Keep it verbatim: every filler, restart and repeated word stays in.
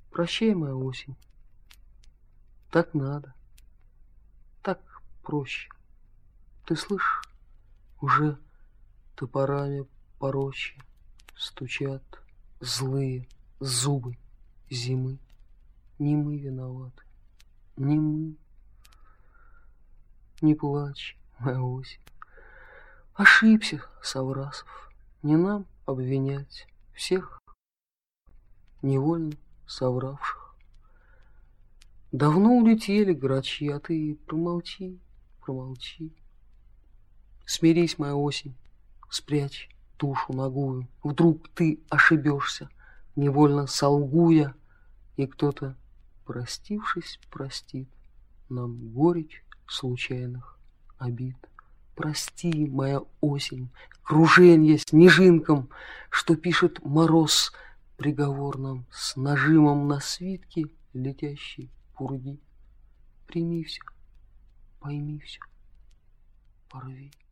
Прощай, моя осень. Так надо, так проще. Ты слышишь, уже топорами порочья стучат злые зубы зимы. Не мы виноваты, не мы. Не плачь, моя осень. Ошибся, Саврасов, не нам обвинять всех невольно совравших. Давно улетели грачи, а ты промолчи, промолчи. Смирись, моя осень, спрячь душу нагую. Вдруг ты ошибешься, невольно солгуя, и кто-то, простившись, простит нам горечь случайных обид. Прости, моя осень, круженье снежинкам, что пишет мороз приговор нам с нажимом на свитке летящей пурги. Прими все, пойми все, порви.